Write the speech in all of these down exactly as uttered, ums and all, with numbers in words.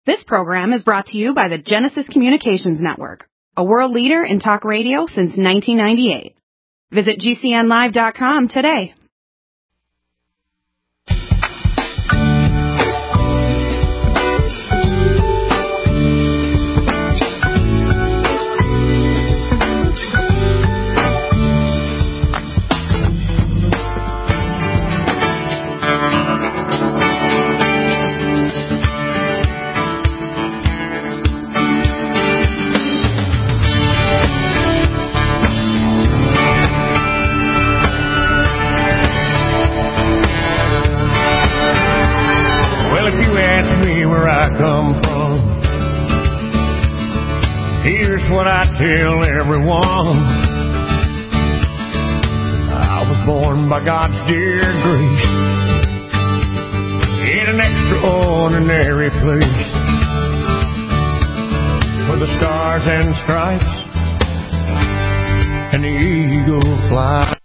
This program is brought to you by the Genesis Communications Network, a world leader in talk radio since nineteen ninety-eight. Visit G C N live dot com today. What I tell everyone, I was born by God's dear grace in an extraordinary place where the stars and stripes and the eagle fly.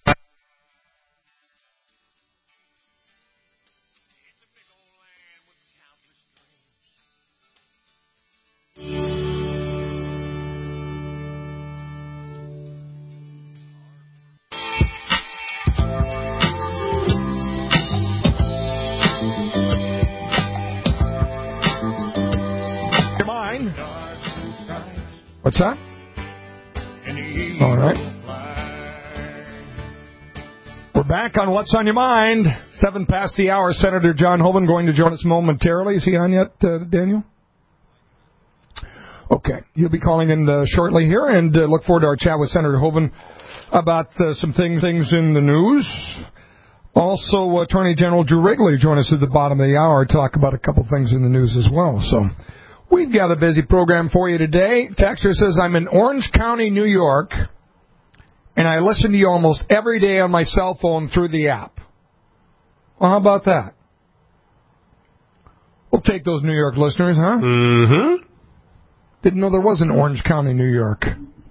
What's that? All right. We're back on What's on Your Mind. Seven past the hour. Senator John Hoeven going to join us momentarily. Is he on yet, uh, Daniel? Okay. He'll be calling in uh, shortly here, and uh, look forward to our chat with Senator Hoeven about uh, some things, things in the news. Also, Attorney General Drew Wrigley join us at the bottom of the hour to talk about a couple things in the news as well. So we've got a busy program for you today. Texter says, I'm in Orange County, New York, and I listen to you almost every day on my cell phone through the app. Well, how about that? We'll take those New York listeners, huh? Mm-hmm. Didn't know there was an Orange County, New York.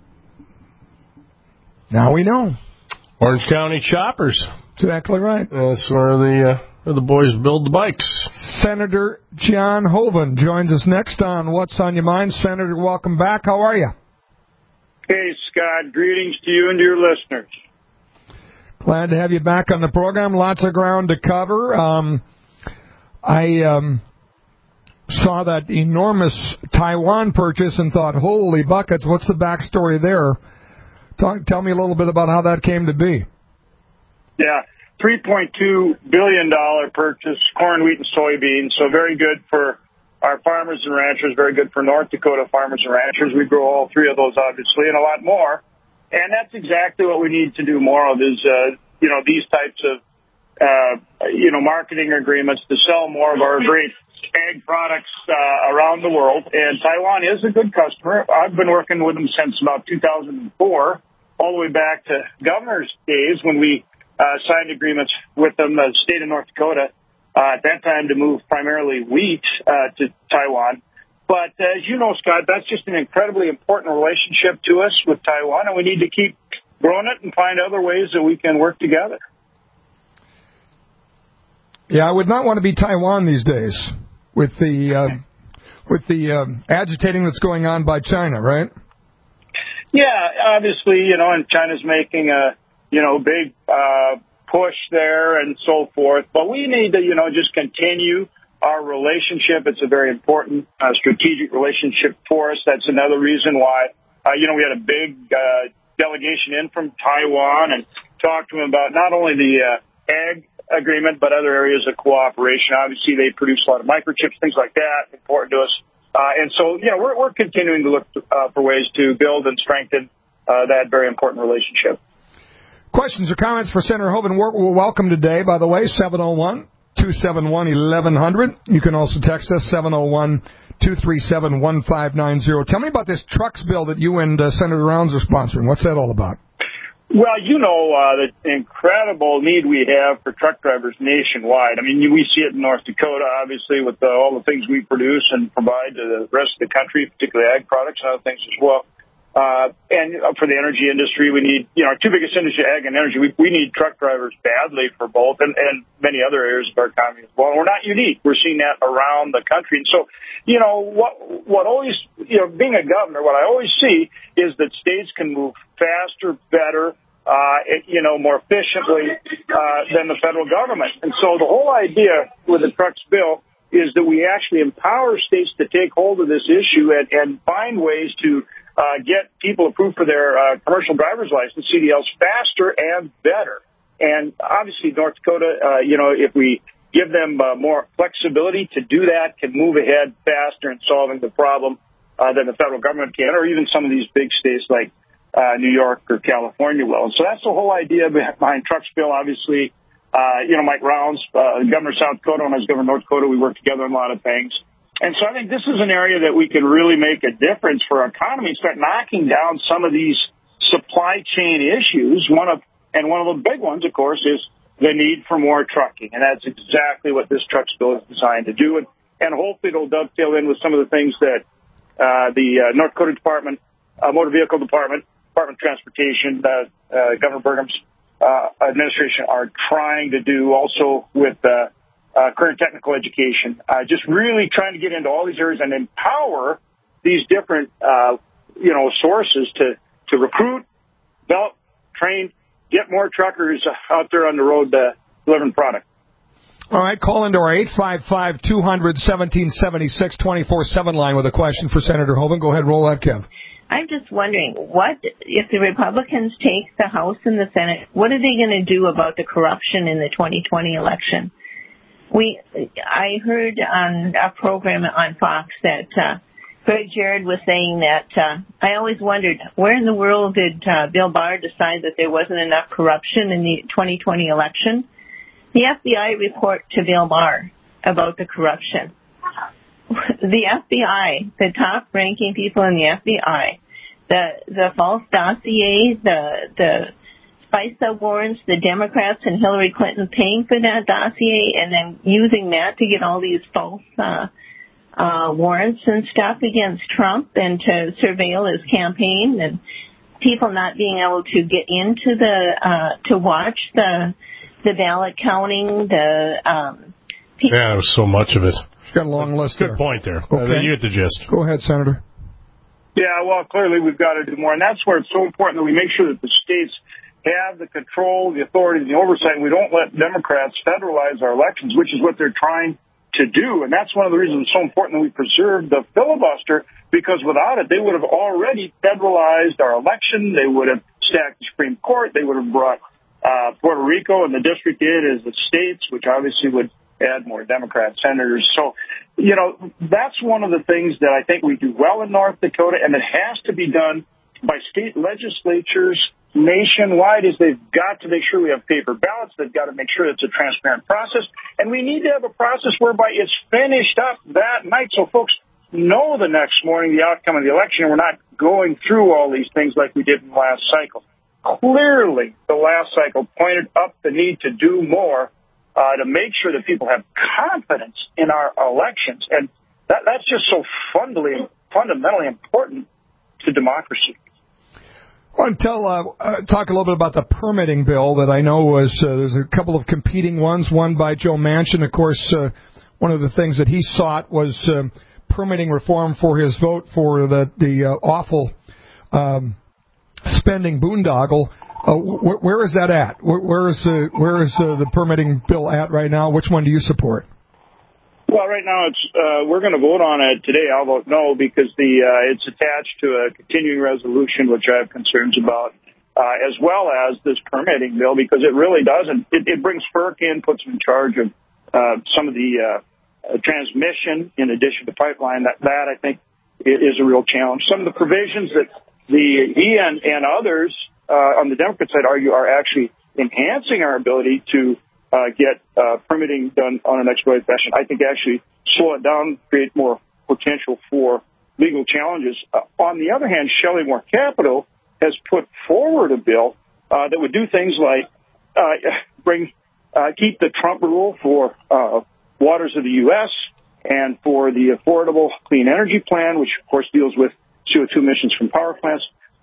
Now we know. Orange County Choppers. Exactly right. That's where the... Uh Where the boys build the bikes. Senator John Hoeven joins us next on What's on Your Mind. Senator, welcome back. How are you? Hey, Scott. Greetings to you and to your listeners. Glad to have you back on the program. Lots of ground to cover. Um, I um, saw that enormous Taiwan purchase and thought, holy buckets, what's the backstory there? Talk, tell me a little bit about how that came to be. Yeah. three point two billion dollars purchase, corn, wheat, and soybeans, so very good for our farmers and ranchers, very good for North Dakota farmers and ranchers. We grow all three of those, obviously, and a lot more. And that's exactly what we need to do more of is, uh, you know, these types of, uh, you know, marketing agreements to sell more of our great ag products uh, around the world. And Taiwan is a good customer. I've been working with them since about two thousand four, all the way back to governor's days when we Uh, signed agreements with them, the state of North Dakota, uh, at that time to move primarily wheat uh, to Taiwan. But uh, as you know, Scott, that's just an incredibly important relationship to us with Taiwan, and we need to keep growing it and find other ways that we can work together. Yeah, I would not want to be Taiwan these days with the uh, with the um, agitating that's going on by China, right? Yeah, obviously, you know, and China's making a you know, big uh, push there and so forth. But we need to, you know, just continue our relationship. It's a very important uh, strategic relationship for us. That's another reason why, uh, you know, we had a big uh, delegation in from Taiwan and talked to them about not only the uh, ag agreement, but other areas of cooperation. Obviously, they produce a lot of microchips, things like that, important to us. Uh, and so, you know, we're, we're continuing to look uh, for ways to build and strengthen uh, that very important relationship. Questions or comments for Senator Hoeven? We're welcome today, by the way, seven oh one, two seven one, eleven hundred. You can also text us, seven oh one, two three seven, one five nine zero. Tell me about this trucks bill that you and uh, Senator Rounds are sponsoring. What's that all about? Well, you know uh, the incredible need we have for truck drivers nationwide. I mean, we see it in North Dakota, obviously, with uh, all the things we produce and provide to the rest of the country, particularly ag products and other things as well. Uh, and for the energy industry, we need, you know, our two biggest industries, ag and energy, we, we need truck drivers badly for both and, and many other areas of our economy as well. And we're not unique. We're seeing that around the country. And so, you know, what, what always, you know, being a governor, what I always see is that states can move faster, better, uh, you know, more efficiently, uh, than the federal government. And so the whole idea with the trucks bill is that we actually empower states to take hold of this issue and, and find ways to Uh, get people approved for their uh, commercial driver's license, C D Ls, faster and better. And obviously, North Dakota, uh, you know, if we give them uh, more flexibility to do that, can move ahead faster in solving the problem uh, than the federal government can, or even some of these big states like uh, New York or California will. And so that's the whole idea behind Trucks Bill. Obviously, uh, you know, Mike Rounds, uh, Governor of South Dakota, and I was Governor of North Dakota, we work together on a lot of things. And so I think this is an area that we can really make a difference for our economy and start knocking down some of these supply chain issues. One of, and one of the big ones, of course, is the need for more trucking. And that's exactly what this trucks bill is designed to do. And, and hopefully it'll dovetail in with some of the things that uh, the uh, North Dakota Department, uh, Motor Vehicle Department, Department of Transportation, uh, uh, Governor Burgum's uh, administration are trying to do also with uh Uh, current technical education, uh, just really trying to get into all these areas and empower these different, uh, you know, sources to, to recruit, develop, train, get more truckers out there on the road uh, delivering product. All right, call into our eight five five, two hundred, seventeen seventy-six, twenty-four seven line with a question for Senator Hoeven. Go ahead, roll that, Kev. I'm just wondering, what if the Republicans take the House and the Senate, what are they going to do about the corruption in the twenty twenty election? We, I heard on a program on Fox that uh, Greg Jared was saying that uh, I always wondered, where in the world did uh, Bill Barr decide that there wasn't enough corruption in the twenty twenty election? The F B I report to Bill Barr about the corruption. The F B I, the top-ranking people in the F B I, the the false dossier, the the FISA warrants, the Democrats and Hillary Clinton paying for that dossier and then using that to get all these false uh, uh, warrants and stuff against Trump and to surveil his campaign, and people not being able to get into the, uh, to watch the the ballot counting, the... Um, yeah, there was so much of it. She's got a long list Good there. point there. Okay. Uh, you get the gist. Go ahead, Senator. Yeah, well, clearly we've got to do more, and that's where it's so important that we make sure that the states have the control, the authority, and the oversight, and we don't let Democrats federalize our elections, which is what they're trying to do. And that's one of the reasons it's so important that we preserve the filibuster, because without it, they would have already federalized our election. They would have stacked the Supreme Court. They would have brought uh, Puerto Rico and the district in as the states, which obviously would add more Democrat senators. So, you know, that's one of the things that I think we do well in North Dakota, and it has to be done by state legislatures nationwide. Is they've got to make sure we have paper ballots. They've got to make sure it's a transparent process. And we need to have a process whereby it's finished up that night so folks know the next morning the outcome of the election, and we're not going through all these things like we did in the last cycle. Clearly, the last cycle pointed up the need to do more uh, to make sure that people have confidence in our elections. And that, that's just so fundamentally, fundamentally important to democracy. I want to tell, uh, uh, talk a little bit about the permitting bill that I know was, uh, there's a couple of competing ones, one by Joe Manchin. Of course, uh, one of the things that he sought was uh, permitting reform for his vote for the, the uh, awful um, spending boondoggle. Uh, wh- where is that at? Where, where is, uh, where is uh, the permitting bill at right now? Which one do you support? Well, right now it's uh, we're going to vote on it today. I'll vote no because the uh, it's attached to a continuing resolution, which I have concerns about, uh, as well as this permitting bill, because it really doesn't. It, it brings FERC in, puts them in charge of uh, some of the uh, transmission in addition to pipeline. That that I think is a real challenge. Some of the provisions that the he and, and others uh, on the Democrat side argue are actually enhancing our ability to Uh, get uh, permitting done on an expedited fashion, I think actually slow it down, create more potential for legal challenges. Uh, on the other hand, Shelley Moore Capital has put forward a bill uh, that would do things like uh, bring, uh, keep the Trump rule for uh, waters of the U S and for the Affordable Clean Energy Plan, which of course deals with C O two emissions from power plants.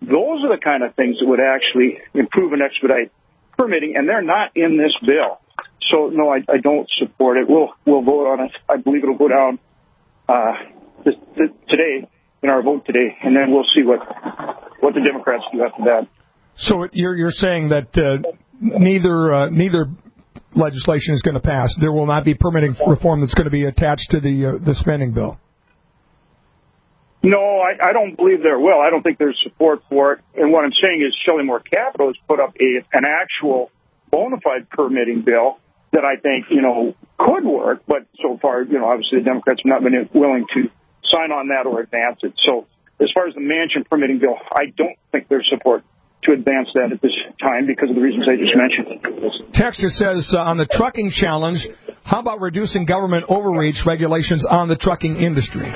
those are the kind of things that would actually improve and expedite permitting, and they're not in this bill. So, no, I, I don't support it. We'll we'll vote on it. I believe it'll go down uh, this, this, today, in our vote today, and then we'll see what what the Democrats do after that. So you're you're saying that uh, neither uh, neither legislation is going to pass. There will not be permitting reform that's going to be attached to the uh, the spending bill. No, I, I don't believe there will. I don't think there's support for it. And what I'm saying is Shelley Moore Capital has put up a an actual bona fide permitting bill that I think, you know, could work. But so far, you know, obviously the Democrats have not been willing to sign on that or advance it. So as far as the Manchin permitting bill, I don't think there's support to advance that at this time because of the reasons I just mentioned. Texter says uh, on the trucking challenge, how about reducing government overreach regulations on the trucking industry?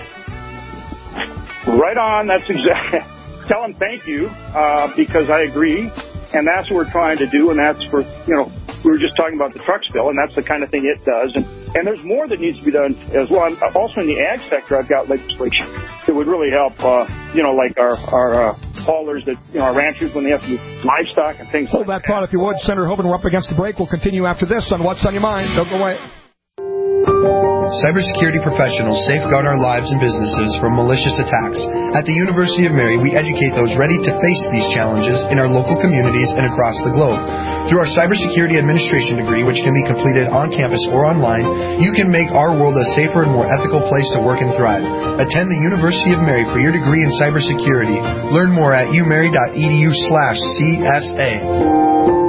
Right on. That's exactly. Tell them thank you uh, because I agree, and that's what we're trying to do, and that's for, you know, we were just talking about the trucks bill, and that's the kind of thing it does, and, and there's more that needs to be done as well. I'm, also in the ag sector, I've got legislation that would really help, uh, you know, like our our uh, haulers, that, you know, our ranchers when they have to move livestock and things Hold like that thought, if you would. Senator Hoeven, we're up against the break. We'll continue after this on What's on Your Mind. Don't go away. Cybersecurity professionals safeguard our lives and businesses from malicious attacks. At the University of Mary, we educate those ready to face these challenges in our local communities and across the globe. Through our cybersecurity administration degree, which can be completed on campus or online, you can make our world a safer and more ethical place to work and thrive. Attend the University of Mary for your degree in cybersecurity. Learn more at umary.edu slash CSA.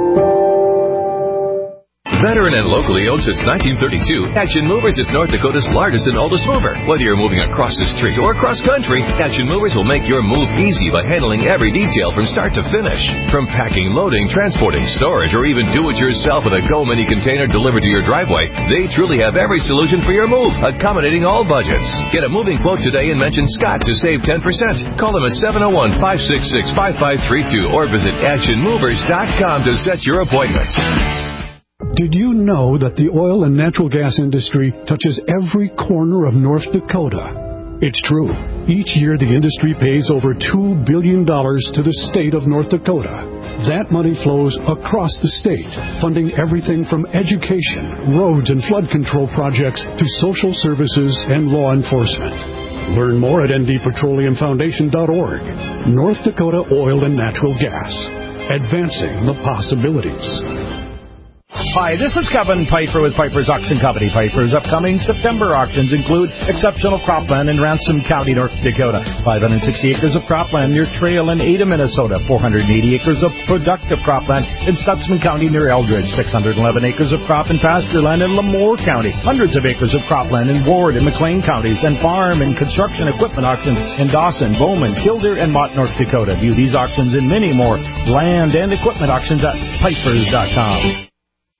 Veteran and locally owned since nineteen thirty-two, Action Movers is North Dakota's largest and oldest mover. Whether you're moving across the street or across country, Action Movers will make your move easy by handling every detail from start to finish. From packing, loading, transporting, storage, or even do-it-yourself with a Go Mini container delivered to your driveway, they truly have every solution for your move, accommodating all budgets. Get a moving quote today and mention Scott to save ten percent. Call them at seven oh one, five six six, five five three two or visit action movers dot com to set your appointment. Did you know that the oil and natural gas industry touches every corner of North Dakota? It's true. Each year, the industry pays over two billion dollars to the state of North Dakota. That money flows across the state, funding everything from education, roads and flood control projects to social services and law enforcement. Learn more at n d petroleum foundation dot org. North Dakota Oil and Natural Gas. Advancing the possibilities. Hi, this is Kevin Piper with Piper's Auction Company. Piper's upcoming September auctions include exceptional cropland in Ransom County, North Dakota, five hundred sixty acres of cropland near Trail in Ada, Minnesota, four hundred eighty acres of productive cropland in Stutzman County near Eldridge, six hundred eleven acres of crop and pasture land in Lemoore County, hundreds of acres of cropland in Ward and McLean counties, and farm and construction equipment auctions in Dawson, Bowman, Killdeer, and Mott, North Dakota. View these auctions and many more land and equipment auctions at pipers dot com.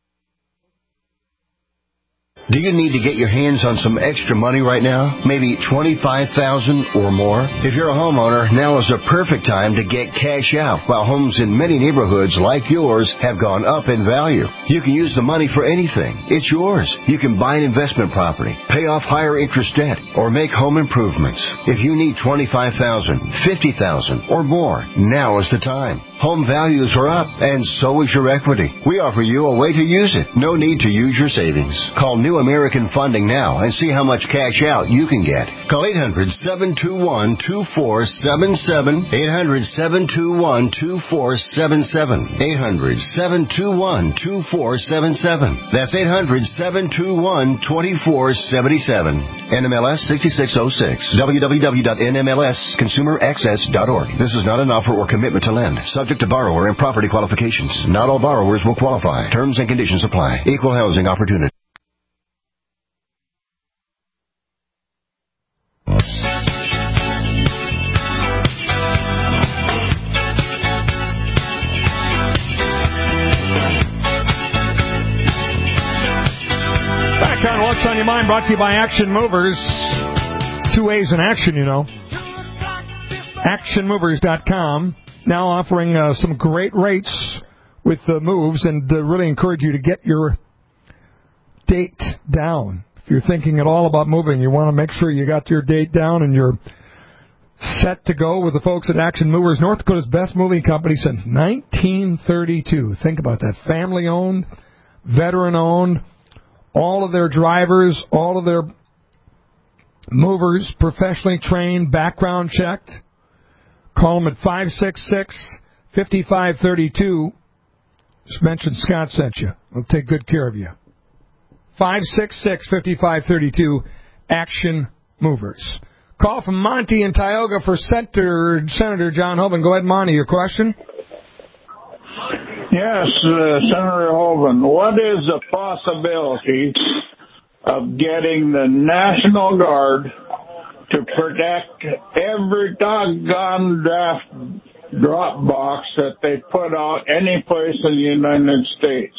Do you need to get your hands on some extra money right now? Maybe twenty-five thousand dollars or more? If you're a homeowner, now is the perfect time to get cash out while homes in many neighborhoods like yours have gone up in value. You can use the money for anything. It's yours. You can buy an investment property, pay off higher interest debt, or make home improvements. If you need twenty-five thousand dollars, fifty thousand dollars or more, now is the time. Home values are up, and so is your equity. We offer you a way to use it. No need to use your savings. Call New American Funding now and see how much cash out you can get. Call eight hundred, seven two one, two four seven seven, eight hundred, seven two one, two four seven seven, eight hundred, seven two one, two four seven seven. That's eight hundred, seven two one, two four seven seven. N M L S sixty-six oh six. w w w dot n m l s consumer access dot org. This is not an offer or commitment to lend. Subject to borrower and property qualifications. Not all borrowers will qualify. Terms and conditions apply. Equal housing opportunity. Back on What's on Your Mind, brought to you by Action Movers. Two A's in action, you know. action movers dot com. Now offering uh, some great rates with the moves, and uh, really encourage you to get your date down. If you're thinking at all about moving, you want to make sure you got your date down and you're set to go with the folks at Action Movers, North Dakota's best moving company since nineteen thirty-two. Think about that. Family-owned, veteran-owned, all of their drivers, all of their movers professionally trained, background checked. Call them at five six six, five five three two. Just mention Scott sent you. We'll take good care of you. five six six, five five three two, Action Movers. Call from Monty in Tioga for Senator, Senator John Hoeven. Go ahead, Monty, your question? Yes, uh, Senator Hoeven, what is the possibility of getting the National Guard to protect every doggone draft drop box that they put out any place in the United States?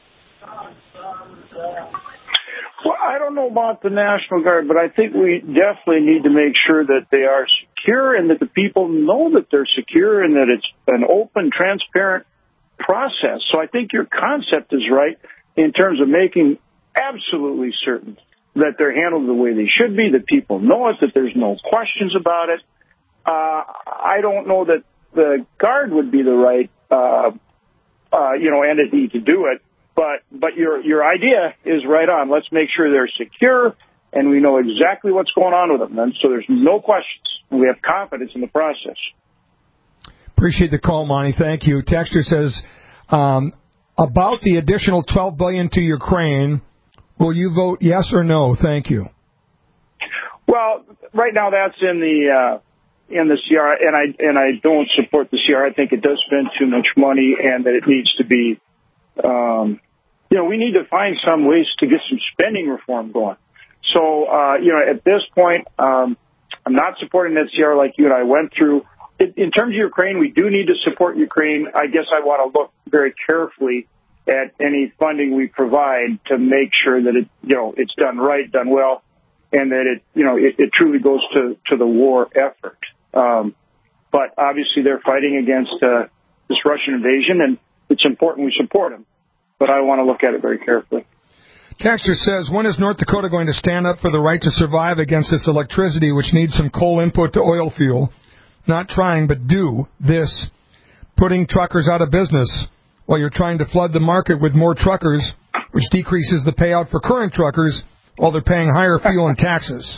Well, I don't know about the National Guard, but I think we definitely need to make sure that they are secure and that the people know that they're secure and that it's an open, transparent process. So I think your concept is right in terms of making absolutely certain that they're handled the way they should be, that people know it, that there's no questions about it. Uh, I don't know that the Guard would be the right, uh, uh, you know, entity to do it. But but your your idea is right on. Let's make sure they're secure and we know exactly what's going on with them. And so there's no questions. We have confidence in the process. Appreciate the call, Monty. Thank you. Texter says, um, about the additional twelve billion dollars to Ukraine, will you vote yes or no? Thank you. Well, right now that's in the uh, in the C R, and I and I don't support the C R. I think it does spend too much money and that it needs to be. Um, you know, we need to find some ways to get some spending reform going. So, uh, you know, at this point, um, I'm not supporting that C R like you and I went through. In, in terms of Ukraine, we do need to support Ukraine. I guess I want to look very carefully at any funding we provide to make sure that it, you know, it's done right, done well, and that it, you know, it, it truly goes to, to the war effort. Um, but obviously they're fighting against uh, this Russian invasion, and it's important we support them, but I want to look at it very carefully. Texter says, when is North Dakota going to stand up for the right to survive against this electricity, which needs some coal input to oil fuel? Not trying, but do this, putting truckers out of business while you're trying to flood the market with more truckers, which decreases the payout for current truckers while they're paying higher fuel and taxes.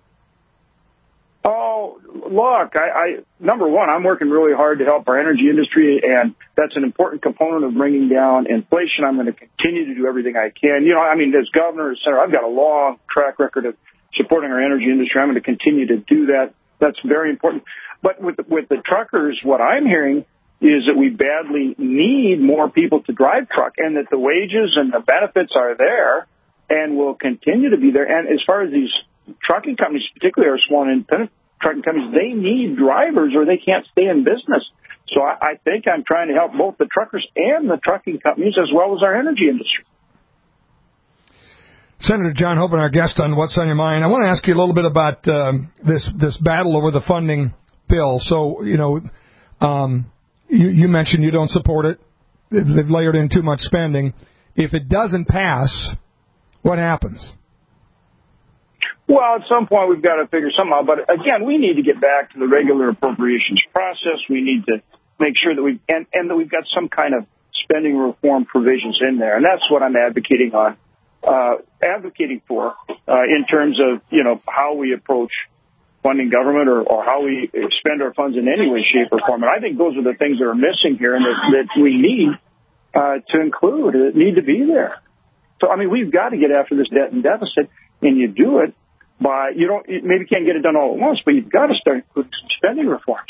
Oh, look, I, I number one, I'm working really hard to help our energy industry, and that's an important component of bringing down inflation. I'm going to continue to do everything I can. You know, I mean, as governor, as senator, I've got a long track record of supporting our energy industry. I'm going to continue to do that. That's very important. But with the, with the truckers, what I'm hearing is that we badly need more people to drive truck, and that the wages and the benefits are there and will continue to be there. And as far as these trucking companies, particularly our small and independent trucking companies, they need drivers or they can't stay in business. So I, I think I'm trying to help both the truckers and the trucking companies as well as our energy industry. Senator John Hoeven, our guest on What's on Your Mind. I want to ask you a little bit about um, this this battle over the funding bill. So, you know, um, you, you mentioned you don't support it. They've layered in too much spending. If it doesn't pass, what happens? Well, at some point we've got to figure something out. But again, we need to get back to the regular appropriations process. We need to make sure that we and, and that we've got some kind of spending reform provisions in there, and that's what I'm advocating on, uh, advocating for uh, in terms of you know how we approach funding government or, or how we spend our funds in any way, shape, or form. And I think those are the things that are missing here, and that, that we need uh, to include, that need to be there. So, I mean, we've got to get after this debt and deficit, and you do it by, you don't, you maybe can't get it done all at once, but you've got to start including some spending reforms.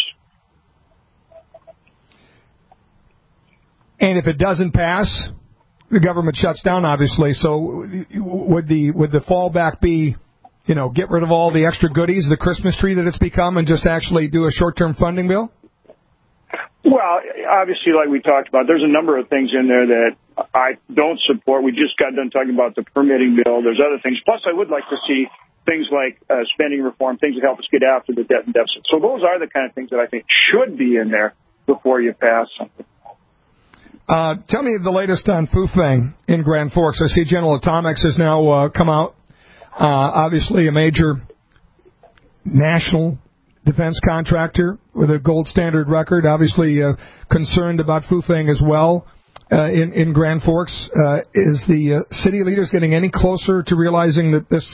And if it doesn't pass, the government shuts down, obviously. So would the would the fallback be, you know, get rid of all the extra goodies, the Christmas tree that it's become, and just actually do a short-term funding bill? Well, obviously, like we talked about, there's a number of things in there that I don't support. We just got done talking about the permitting bill. There's other things. Plus, I would like to see things like uh, spending reform, things that help us get after the debt and deficit. So those are the kind of things that I think should be in there before you pass something. Uh, tell me the latest on Fufeng in Grand Forks. I see General Atomics has now uh, come out. Uh, obviously, a major national defense contractor with a gold standard record, obviously uh, concerned about Fufeng as well uh, in, in Grand Forks. Uh, is the uh, city leaders getting any closer to realizing that this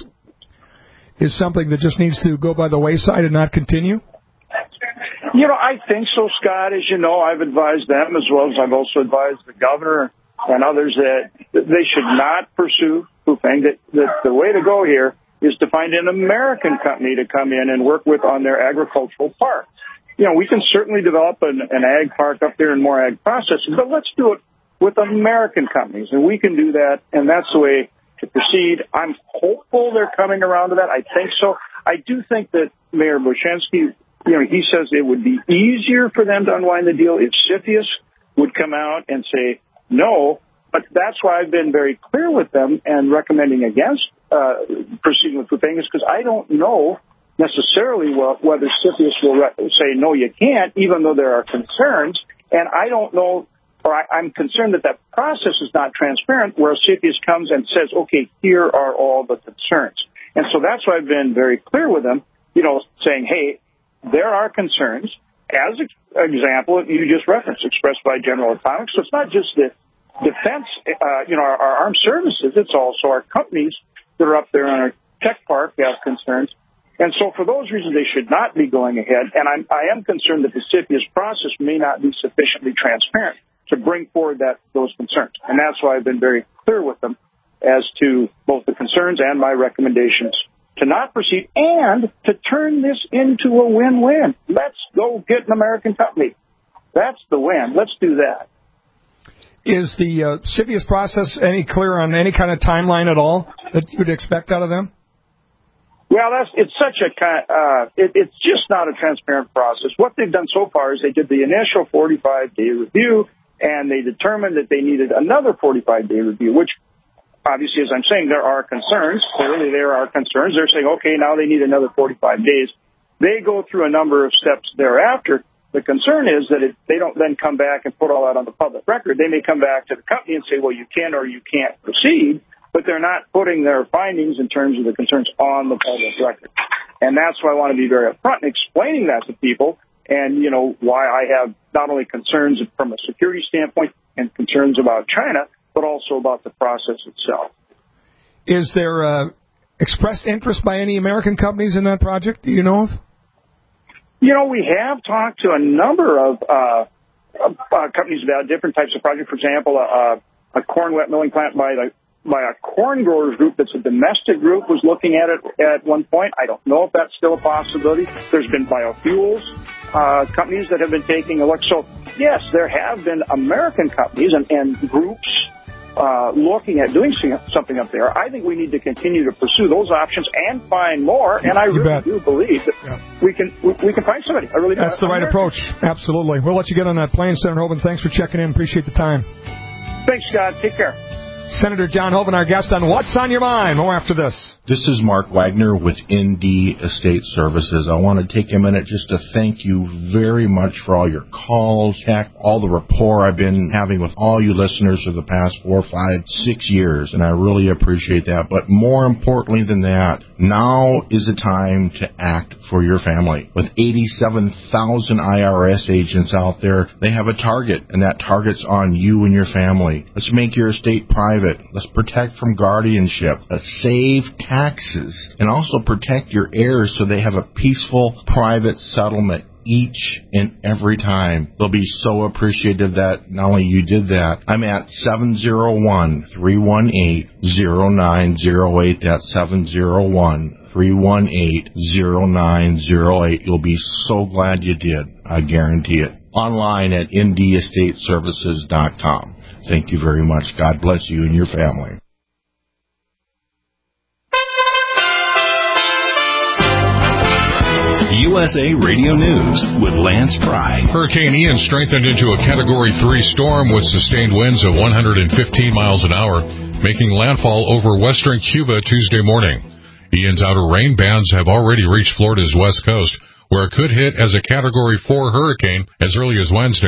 is something that just needs to go by the wayside and not continue? You know, I think so, Scott. As you know, I've advised them as well as I've also advised the governor and others that they should not pursue Fufeng. That, that the way to go here is to find an American company to come in and work with on their agricultural park. You know, we can certainly develop an, an ag park up there and more ag processing, but let's do it with American companies, and we can do that, and that's the way to proceed. I'm hopeful they're coming around to that. I think so. I do think that Mayor Bushansky, you know, he says it would be easier for them to unwind the deal if CFIUS would come out and say no, but that's why I've been very clear with them and recommending against uh, proceeding with Fufeng, because I don't know necessarily well, whether CFIUS will re- say no, you can't, even though there are concerns, and I don't know, or I, I'm concerned that that process is not transparent, where CFIUS comes and says, okay, here are all the concerns. And so that's why I've been very clear with them, you know, saying, hey, there are concerns, as an example, you just referenced, expressed by General Atomics. So it's not just the defense, uh, you know, our, our armed services, it's also our companies that are up there on our tech park have concerns. And so for those reasons, they should not be going ahead. And I'm, I am concerned that the CFIUS process may not be sufficiently transparent to bring forward that those concerns. And that's why I've been very clear with them as to both the concerns and my recommendations to not proceed and to turn this into a win-win. Let's go get an American company. That's the win. Let's do that. Is the uh, CFIUS process any clear on any kind of timeline at all that you would expect out of them? Well, that's it's such a kind. Uh, it, it's just not a transparent process. What they've done so far is they did the initial forty-five day review, and they determined that they needed another forty-five day review, which obviously, as I'm saying, there are concerns. Clearly, there are concerns. They're saying, okay, now they need another forty-five days. They go through a number of steps thereafter. The concern is that if they don't then come back and put all that on the public record, they may come back to the company and say, well, you can or you can't proceed, but they're not putting their findings in terms of the concerns on the public record. And that's why I want to be very upfront in explaining that to people and, you know, why I have not only concerns from a security standpoint and concerns about China, but also about the process itself. Is there uh, expressed interest by any American companies in that project, do you know of? You know, we have talked to a number of uh, uh, companies about different types of projects. For example, a, a corn wet milling plant by the by a corn growers group that's a domestic group was looking at it at one point. I don't know if that's still a possibility. There's been biofuels uh, companies that have been taking a look. So, yes, there have been American companies and, and groups uh, looking at doing something up there. I think we need to continue to pursue those options and find more. And I you really bet. do believe that yeah. we can we, we can find somebody. I really do. That's the right approach. Absolutely. We'll let you get on that plane, Senator Hoeven. Thanks for checking in. Appreciate the time. Thanks, Scott. Take care. Senator John Hoeven, our guest on What's on Your Mind. More after this. This is Mark Wagner with N D Estate Services. I want to take a minute just to thank you very much for all your calls, heck, all the rapport I've been having with all you listeners for the past four, five, six years, and I really appreciate that. But more importantly than that, now is the time to act for your family. With eighty-seven thousand I R S agents out there, they have a target, and that target's on you and your family. Let's make your estate private. Let's protect from guardianship. Let's save taxes and also protect your heirs so they have a peaceful, private settlement each and every time. They'll be so appreciative that not only you did that. I'm at seven oh one, three one eight, oh nine oh eight. That's seven oh one, three one eight, oh nine oh eight. You'll be so glad you did. I guarantee it. Online at N D estate services dot com. Thank you very much. God bless you and your family. U S A Radio News with Lance Pry. Hurricane Ian strengthened into a Category three storm with sustained winds of one hundred fifteen miles an hour, making landfall over western Cuba Tuesday morning. Ian's outer rain bands have already reached Florida's west coast, where it could hit as a Category four hurricane as early as Wednesday.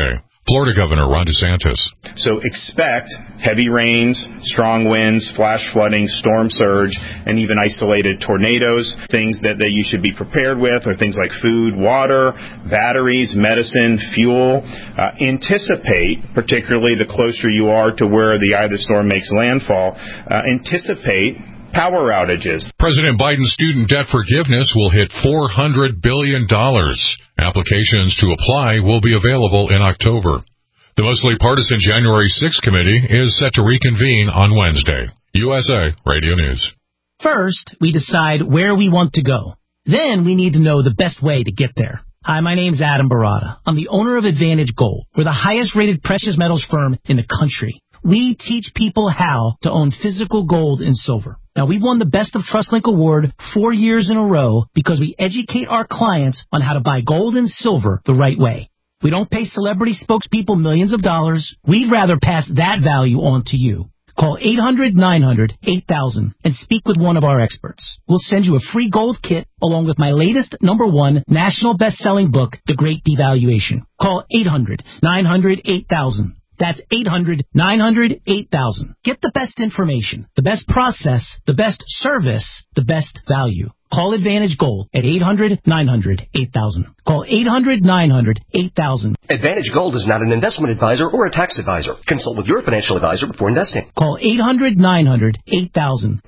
Florida Governor Ron DeSantis. So expect heavy rains, strong winds, flash flooding, storm surge, and even isolated tornadoes. Things that, that you should be prepared with are things like food, water, batteries, medicine, fuel. Uh, anticipate, particularly the closer you are to where the eye of the storm makes landfall, uh, anticipate power outages. President Biden's student debt forgiveness will hit four hundred billion dollars. Applications to apply will be available in October. The mostly partisan January sixth committee is set to reconvene on Wednesday. U S A Radio News. First, we decide where we want to go. Then we need to know the best way to get there. Hi, my name's Adam Barada. I'm the owner of Advantage Gold. We're the highest-rated precious metals firm in the country. We teach people how to own physical gold and silver. Now, we've won the Best of TrustLink Award four years in a row because we educate our clients on how to buy gold and silver the right way. We don't pay celebrity spokespeople millions of dollars. We'd rather pass that value on to you. Call eight hundred nine hundred eight thousand and speak with one of our experts. We'll send you a free gold kit along with my latest number one national best-selling book, The Great Devaluation. Call eight hundred nine hundred eight thousand. That's eight hundred nine hundred eight thousand. Get the best information, the best process, the best service, the best value. Call Advantage Gold at eight hundred nine hundred eight thousand. Call eight hundred nine hundred eight thousand. Advantage Gold is not an investment advisor or a tax advisor. Consult with your financial advisor before investing. Call eight hundred nine hundred eight thousand.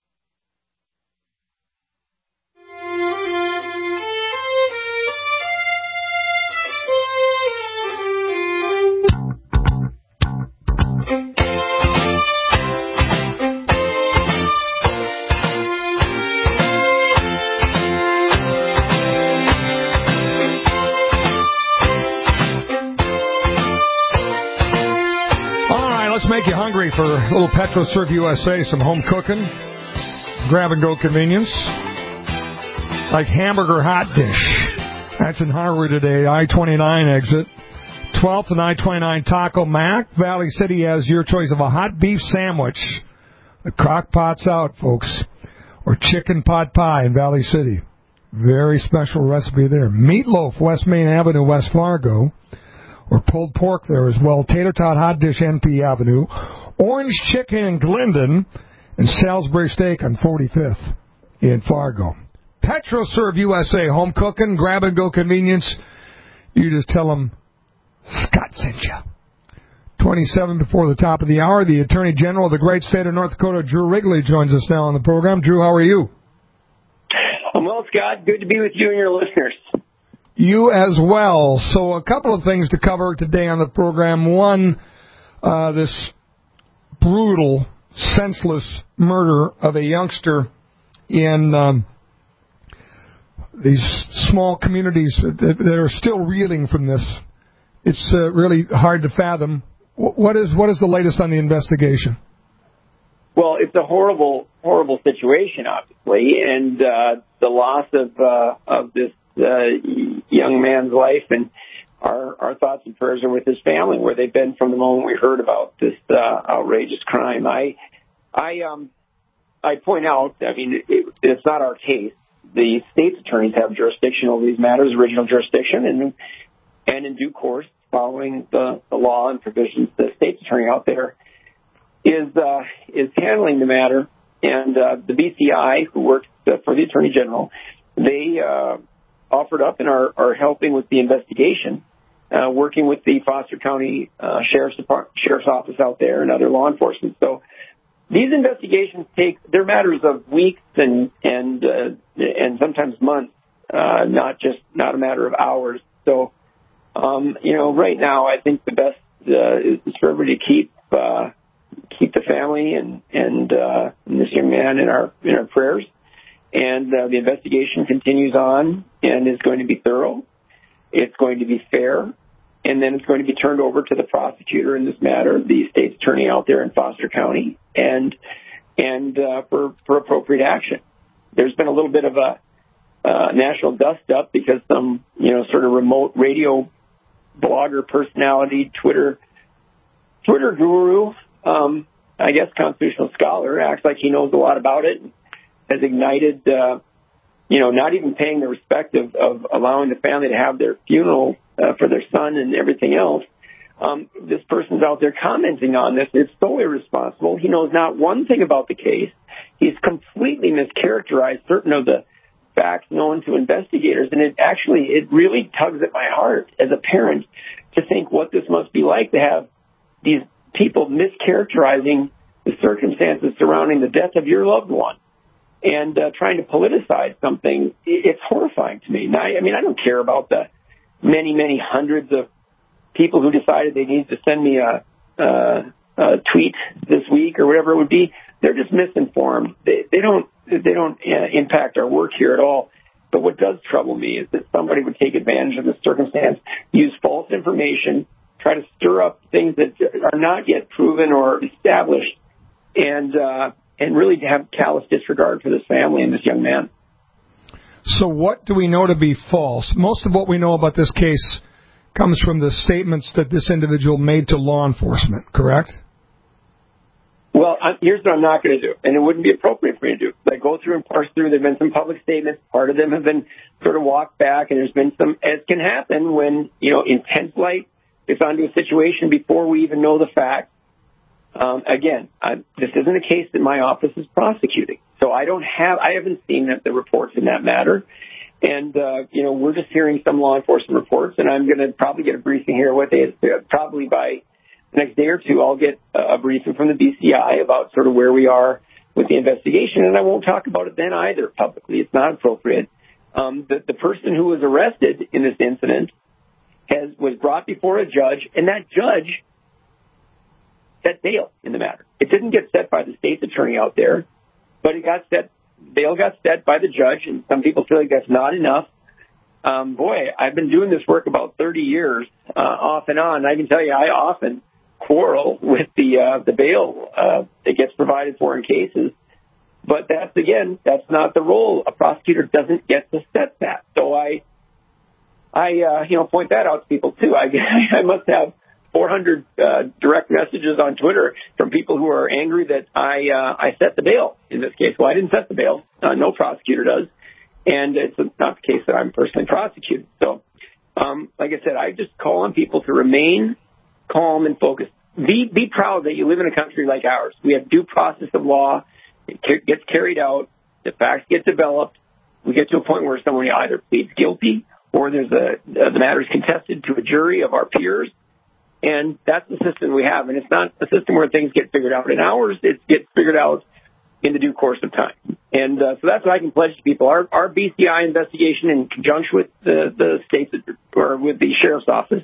Make you hungry for a little PetroServe U S A, some home cooking, grab-and-go convenience, like Hamburger Hot Dish. That's in Harwood today, I twenty-nine exit, twelfth and I twenty-nine Taco Mac. Valley City has your choice of a hot beef sandwich. The crock pot's out, folks. Or chicken pot pie in Valley City. Very special recipe there. Meatloaf, West Main Avenue, West Fargo. Or pulled pork there as well. Tater Tot Hot Dish, N P Avenue. Orange Chicken in Glendon. And Salisbury Steak on forty-fifth in Fargo. PetroServe U S A, home cooking, grab-and-go convenience. You just tell them Scott sent you. twenty-seven before the top of the hour, the Attorney General of the great state of North Dakota, Drew Wrigley, joins us now on the program. Drew, how are you? I'm well, Scott. Good to be with you and your listeners. You as well. So a couple of things to cover today on the program. One, uh, this brutal, senseless murder of a youngster in um, these small communities that, that are still reeling from this. It's uh, really hard to fathom. What is what is the latest on the investigation? Well, it's a horrible, horrible situation, obviously, and uh, the loss of uh, of this Uh, young man's life, and our our thoughts and prayers are with his family, where they've been from the moment we heard about this uh, outrageous crime. I I um I point out, I mean, it, it's not our case. The state's attorneys have jurisdiction over these matters, original jurisdiction, and and in due course, following the, the law and provisions, the state's attorney out there is uh, is handling the matter, and uh, the B C I, who works uh, for the Attorney General, they uh, offered up and are, are helping with the investigation, uh, working with the Foster County uh, Sheriff's Department, Sheriff's Office out there and other law enforcement. So these investigations take, they're matters of weeks and and uh, and sometimes months, uh, not just not a matter of hours. So, um, you know, right now I think the best uh, is for everybody to keep uh, keep the family and and, uh, and this young man in our in our prayers. And uh, the investigation continues on and is going to be thorough. It's going to be fair. And then it's going to be turned over to the prosecutor in this matter, the state's attorney out there in Foster County, and and uh, for, for appropriate action. There's been a little bit of a uh, national dust-up because some, you know, sort of remote radio blogger personality, Twitter, Twitter guru, um, I guess constitutional scholar, acts like he knows a lot about it, has ignited, uh, you know, not even paying the respect of, of allowing the family to have their funeral uh, for their son and everything else. Um, this person's out there commenting on this. It's so irresponsible. He knows not one thing about the case. He's completely mischaracterized certain of the facts known to investigators, and it actually, it really tugs at my heart as a parent to think what this must be like to have these people mischaracterizing the circumstances surrounding the death of your loved one and uh, trying to politicize something. It's horrifying to me. Now, I mean, I don't care about the many, many hundreds of people who decided they needed to send me a, a, a tweet this week or whatever it would be. They're just misinformed. They, they don't they don't uh, impact our work here at all. But what does trouble me is that somebody would take advantage of this circumstance, use false information, try to stir up things that are not yet proven or established, and uh, and really have callous disregard for this family and this young man. So what do we know to be false? Most of what we know about this case comes from the statements that this individual made to law enforcement, correct? Well, here's what I'm not going to do, and it wouldn't be appropriate for me to do. I go through and parse through. There have been some public statements. Part of them have been sort of walked back, and there's been some, as can happen when, you know, intense light is onto a situation before we even know the facts. Um, again, I, this isn't a case that my office is prosecuting, so I don't have, I haven't seen the, the reports in that matter. And, uh, you know, we're just hearing some law enforcement reports, and I'm going to probably get a briefing here what they, probably by the next day or two, I'll get a briefing from the B C I about sort of where we are with the investigation, and I won't talk about it then either publicly. It's not appropriate. Um, the, the person who was arrested in this incident has was brought before a judge, and that judge set bail in the matter. It didn't get set by the state's attorney out there, but it got set. Bail got set by the judge, and some people feel like that's not enough. Um, boy, I've been doing this work about thirty years, uh, off and on. I can tell you, I often quarrel with the uh, the bail uh, that gets provided for in cases, but that's again, that's not the role. A prosecutor doesn't get to set that. So I, I, uh, you know, point that out to people too. I, I must have four hundred uh, direct messages on Twitter from people who are angry that I uh, I set the bail in this case. Well, I didn't set the bail. Uh, no prosecutor does, and it's not the case that I'm personally prosecuted. So, um, like I said, I just call on people to remain calm and focused. Be be proud that you live in a country like ours. We have due process of law. It gets carried out. The facts get developed. We get to a point where someone either pleads guilty or there's a the matter is contested to a jury of our peers. And that's the system we have. And it's not a system where things get figured out in hours. It gets figured out in the due course of time. And uh, so that's what I can pledge to people. Our, our B C I investigation in conjunction with the, the state or with the sheriff's office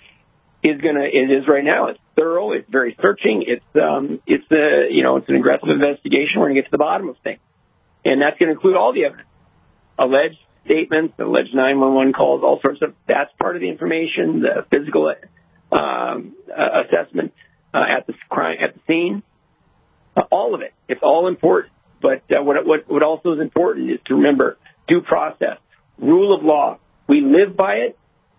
is going to, it is right now. It's thorough. It's very searching. It's, um, it's a, you know, it's an aggressive investigation. We're going to get to the bottom of things. And that's going to include all the evidence, alleged statements, alleged nine one one calls, all sorts of, that's part of the information, the physical um, uh, assessment uh, at the crime, at the scene, uh, all of it. It's all important. But uh, what, what, what also is important is to remember due process, rule of law. We live by it,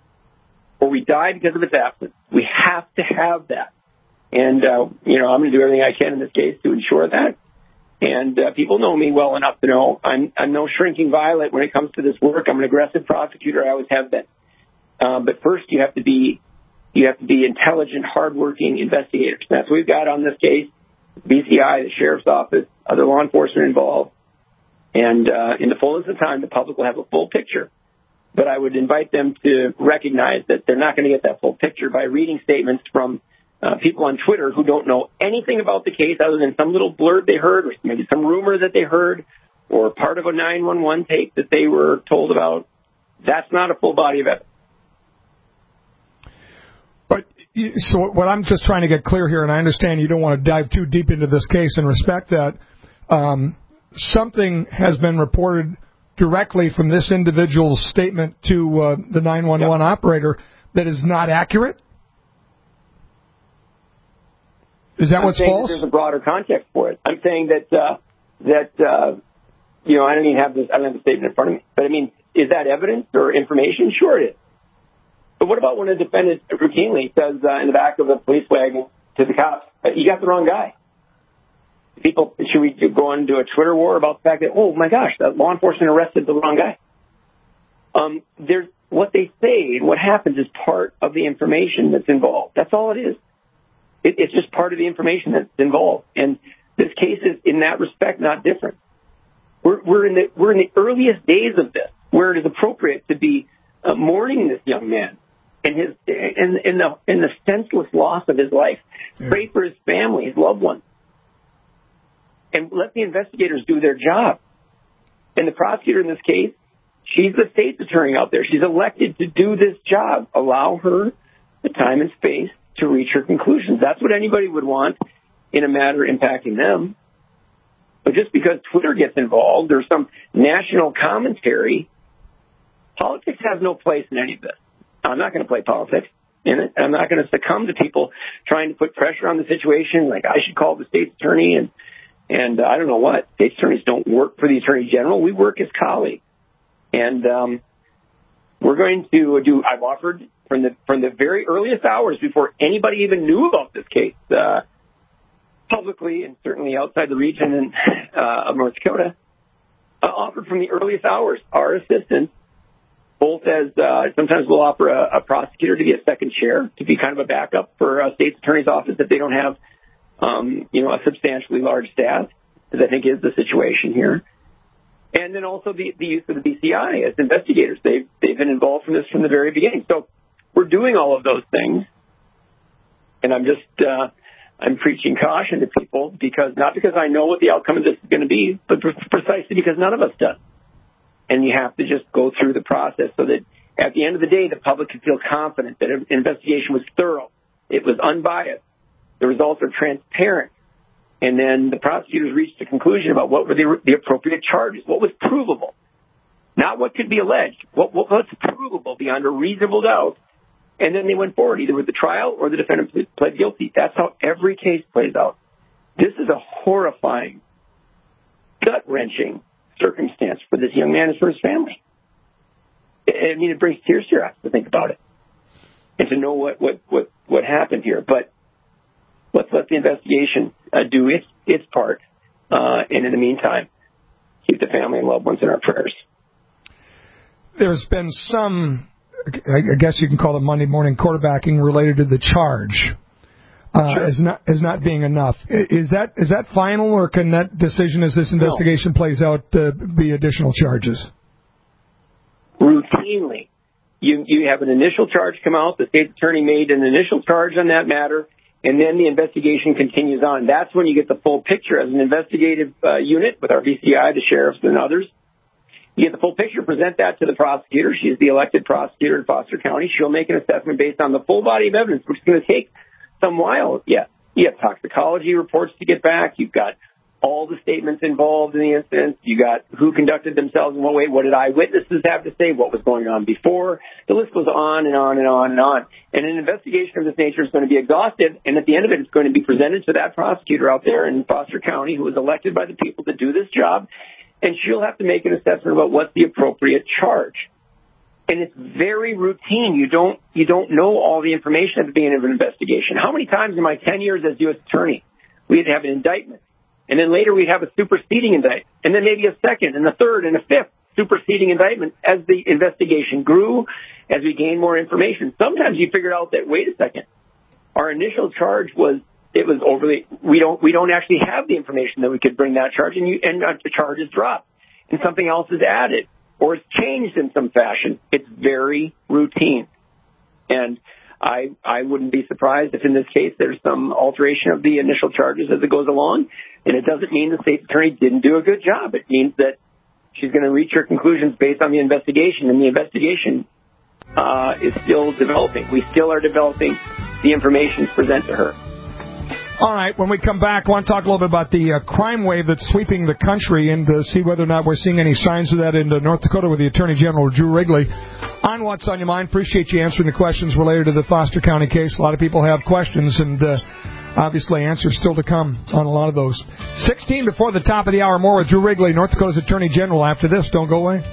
or we die because of its absence. We have to have that. And, uh, you know, I'm going to do everything I can in this case to ensure that. And uh, people know me well enough to know I'm, I'm no shrinking violet when it comes to this work. I'm an aggressive prosecutor. I always have been. Uh, but first, you have to be you have to be intelligent, hardworking investigators. That's what we've got on this case. B C I, the sheriff's office, other law enforcement involved. And uh, in the fullness of time, the public will have a full picture. But I would invite them to recognize that they're not going to get that full picture by reading statements from uh, people on Twitter who don't know anything about the case other than some little blurb they heard or maybe some rumor that they heard or part of a nine one one tape that they were told about. That's not a full body of evidence. But so what I'm just trying to get clear here, and I understand you don't want to dive too deep into this case and respect that, um, something has been reported directly from this individual's statement to uh, the nine one one yep. operator that is not accurate? Is that I'm what's saying false? That there's a broader context for it. I'm saying that uh, that uh, you know I don't even have this. I don't have the statement in front of me. But I mean, is that evidence or information? Sure, it is. But what about when a defendant routinely says uh, in the back of a police wagon to the cops, "You got the wrong guy"? People, should we go on to a Twitter war about the fact that, oh my gosh, that law enforcement arrested the wrong guy? Um, there's what they say and what happens is part of the information that's involved. That's all it is. It, it's just part of the information that's involved. And this case is, in that respect, not different. We're, we're in the we're in the earliest days of this, where it is appropriate to be uh, mourning this young man and his and, and the and the senseless loss of his life. Yeah. Pray for his family, his loved ones, and let the investigators do their job. And the prosecutor in this case, she's the state's attorney out there. She's elected to do this job. Allow her the time and space to reach her conclusions. That's what anybody would want in a matter impacting them. But just because Twitter gets involved or some national commentary, politics has no place in any of this. I'm not going to play politics in it. I'm not going to succumb to people trying to put pressure on the situation, like I should call the state's attorney and, and uh, I don't know what. State's attorneys don't work for the attorney general. We work as colleagues. And um, we're going to do, I've offered from the from the very earliest hours before anybody even knew about this case, uh, publicly and certainly outside the region and, uh, of North Dakota, uh, offered from the earliest hours our assistance, both as uh, sometimes we'll offer a, a prosecutor to be a second chair, to be kind of a backup for a state's attorney's office if they don't have, um, you know, a substantially large staff, as I think is the situation here. And then also the, the use of the B C I as investigators. They've, they've been involved from this from the very beginning. So we're doing all of those things. And I'm just, uh, I'm preaching caution to people because, not because I know what the outcome of this is going to be, but precisely because none of us does. And you have to just go through the process so that at the end of the day, the public can feel confident that an investigation was thorough. It was unbiased. The results are transparent. And then the prosecutors reached a conclusion about what were the, the appropriate charges, what was provable, not what could be alleged, what, what what's provable beyond a reasonable doubt. And then they went forward either with the trial or the defendant pled guilty. That's how every case plays out. This is a horrifying, gut-wrenching circumstance for this young man and for his family. I mean, it brings tears to your eyes to think about it and to know what, what, what, what happened here. But let's let the investigation uh, do its its part, uh, and in the meantime, keep the family and loved ones in our prayers. There's been some, I guess you can call it Monday morning quarterbacking related to the charge uh, sure. as not as not being enough. Is that is that final, or can that decision as this investigation no. plays out uh, be additional charges? Routinely, you you have an initial charge come out. The state's attorney made an initial charge on that matter. And then the investigation continues on. That's when you get the full picture as an investigative uh, unit with our B C I, the sheriffs, and others. You get the full picture, present that to the prosecutor. She's the elected prosecutor in Foster County. She'll make an assessment based on the full body of evidence, which is going to take some while. Yeah, you have toxicology reports to get back. You've got all the statements involved in the incident. You got who conducted themselves in what way. What did eyewitnesses have to say? What was going on before? The list goes on and on and on and on. And an investigation of this nature is going to be exhaustive. And at the end of it, it's going to be presented to that prosecutor out there in Foster County who was elected by the people to do this job. And she'll have to make an assessment about what's the appropriate charge. And it's very routine. You don't, you don't know all the information at the beginning of an investigation. How many times in my ten years as U S attorney, we'd have an indictment? And then later we'd have a superseding indictment, and then maybe a second and a third and a fifth superseding indictment as the investigation grew, as we gained more information. Sometimes you figured out that, wait a second, our initial charge was, it was overly, we don't, we don't actually have the information that we could bring that charge, and you, and the charge is dropped, and something else is added, or it's changed in some fashion. It's very routine. And I, I wouldn't be surprised if in this case there's some alteration of the initial charges as it goes along. And it doesn't mean the state's attorney didn't do a good job. It means that she's going to reach her conclusions based on the investigation. And the investigation uh, is still developing. We still are developing the information to present to her. All right, when we come back, I want to talk a little bit about the uh, crime wave that's sweeping the country and uh, see whether or not we're seeing any signs of that in uh, North Dakota with the Attorney General, Drew Wrigley. On What's on Your Mind, appreciate you answering the questions related to the Foster County case. A lot of people have questions, and uh, obviously answers still to come on a lot of those. sixteen before the top of the hour, more with Drew Wrigley, North Dakota's Attorney General. After this, don't go away.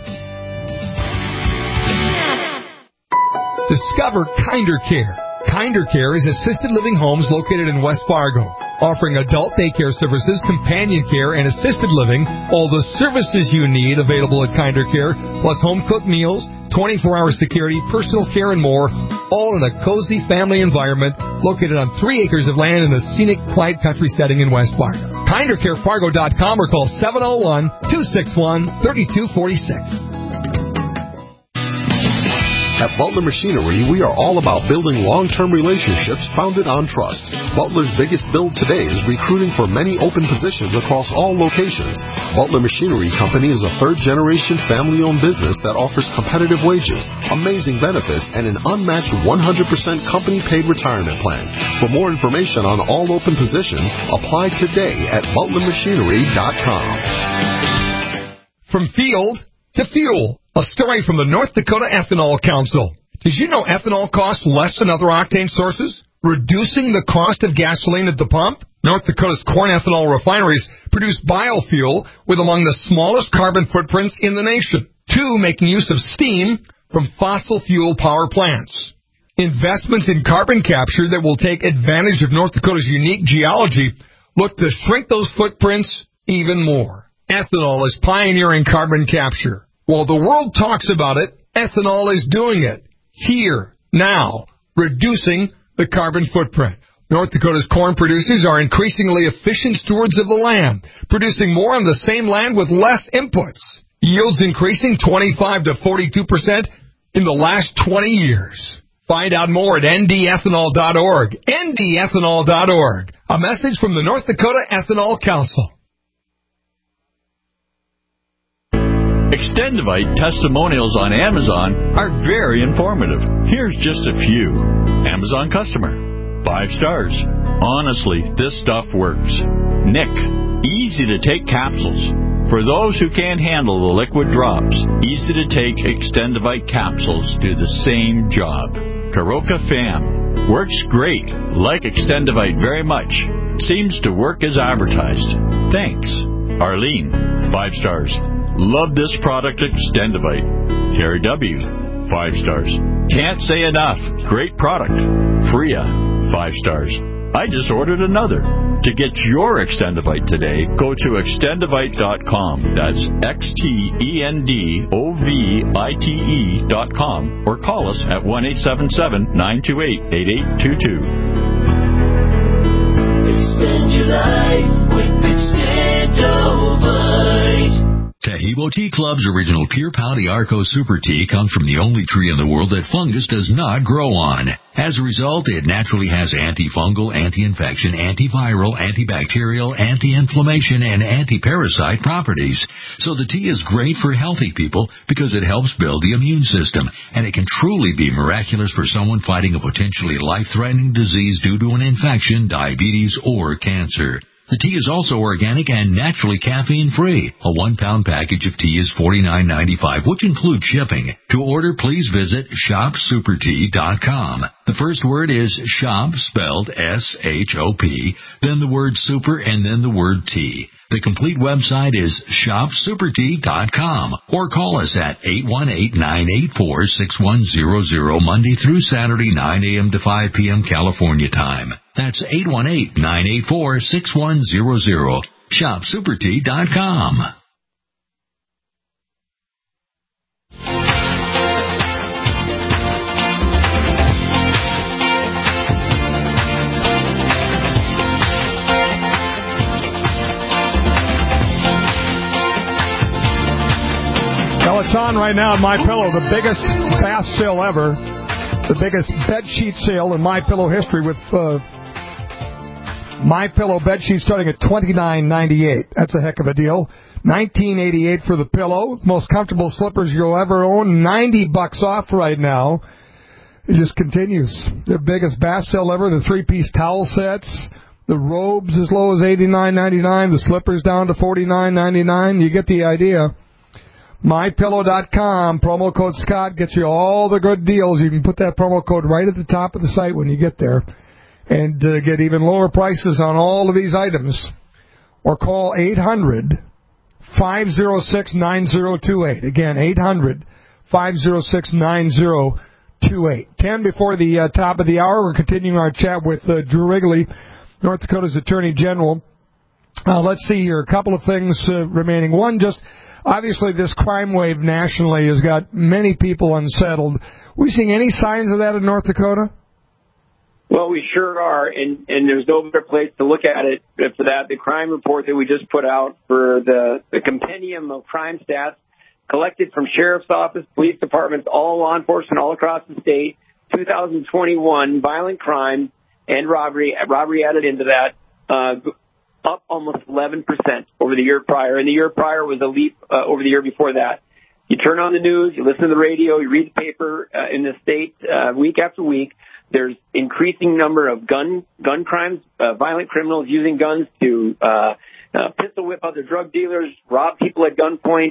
Discover Kinder Care. Kinder Care is assisted living homes located in West Fargo, offering adult daycare services, companion care, and assisted living. All the services you need available at Kinder Care, plus home-cooked meals, twenty-four hour security, personal care, and more, all in a cozy family environment located on three acres of land in a scenic, quiet country setting in West Fargo. kinder care fargo dot com or call seven oh one, two six one, three two four six. At Butler Machinery, we are all about building long-term relationships founded on trust. Butler's biggest build today is recruiting for many open positions across all locations. Butler Machinery Company is a third-generation family-owned business that offers competitive wages, amazing benefits, and an unmatched one hundred percent company-paid retirement plan. For more information on all open positions, apply today at butler machinery dot com. From field to fuel. A story from the North Dakota Ethanol Council. Did you know ethanol costs less than other octane sources, reducing the cost of gasoline at the pump? North Dakota's corn ethanol refineries produce biofuel with among the smallest carbon footprints in the nation. Two, making use of steam from fossil fuel power plants. Investments in carbon capture that will take advantage of North Dakota's unique geology look to shrink those footprints even more. Ethanol is pioneering carbon capture. While the world talks about it, ethanol is doing it. Here, now, reducing the carbon footprint. North Dakota's corn producers are increasingly efficient stewards of the land, producing more on the same land with less inputs. Yields increasing twenty-five to forty-two percent in the last twenty years. Find out more at N D ethanol dot org. N D ethanol dot org. A message from the North Dakota Ethanol Council. Extendivite testimonials on Amazon are very informative. Here's just a few. Amazon customer. Five stars. Honestly, this stuff works. Nick. Easy to take capsules. For those who can't handle the liquid drops, easy to take Extendivite capsules do the same job. Karoka Fam. Works great. Like Extendivite very much. Seems to work as advertised. Thanks. Arlene. Five stars. Love this product, Extendivite. Terry W. Five stars. Can't say enough. Great product. Freya. Five stars. I just ordered another. To get your Extendivite today, go to extendivite dot com. That's X T E N D O V I T E dot com. Or call us at one eight seven seven, nine two eight, eight eight two two. Extend your life with Extendivite. Taheebo Tea Club's original Pure Pouty Arco Super Tea comes from the only tree in the world that fungus does not grow on. As a result, it naturally has antifungal, anti-infection, antiviral, antibacterial, anti-inflammation, and anti-parasite properties. So the tea is great for healthy people because it helps build the immune system, and it can truly be miraculous for someone fighting a potentially life-threatening disease due to an infection, diabetes, or cancer. The tea is also organic and naturally caffeine-free. A one-pound package of tea is forty-nine ninety-five, which includes shipping. To order, please visit shop super tea dot com. The first word is shop, spelled S H O P, then the word super, and then the word tea. The complete website is shop super tea dot com, or call us at eight one eight, nine eight four, six one zero zero Monday through Saturday, nine a.m. to five p.m. California time. That's eight one eight, nine eight four, six one zero zero. shop super tea dot com. Well, it's on right now at MyPillow, the biggest bath sale ever, the biggest bed sheet sale in MyPillow history, with uh, MyPillow bed sheets starting at twenty-nine ninety-eight. That's a heck of a deal. nineteen eighty-eight for the pillow. Most comfortable slippers you'll ever own. ninety bucks off right now. It just continues. Their biggest bath sale ever. The three-piece towel sets. The robes as low as eighty-nine ninety-nine. The slippers down to forty-nine ninety-nine. You get the idea. my pillow dot com, promo code Scott gets you all the good deals. You can put that promo code right at the top of the site when you get there, and uh, get even lower prices on all of these items. Or call eight hundred, five oh six, nine oh two eight. Again, eight hundred, five oh six, nine oh two eight. Ten before the uh, top of the hour, we're continuing our chat with uh, Drew Wrigley, North Dakota's Attorney General. Uh, let's see here, a couple of things uh, remaining. One, just obviously this crime wave nationally has got many people unsettled. We seeing any signs of that in North Dakota? Well, we sure are, and, and there's no better place to look at it for that. The crime report that we just put out for the, the compendium of crime stats collected from sheriff's office, police departments, all law enforcement all across the state, two thousand twenty-one, violent crime and robbery, robbery added into that, uh, up almost eleven percent over the year prior. And the year prior was a leap uh, over the year before that. You turn on the news, you listen to the radio, you read the paper uh, in the state uh, week after week. There's increasing number of gun gun crimes, uh, violent criminals using guns to uh, uh, pistol whip other drug dealers, rob people at gunpoint,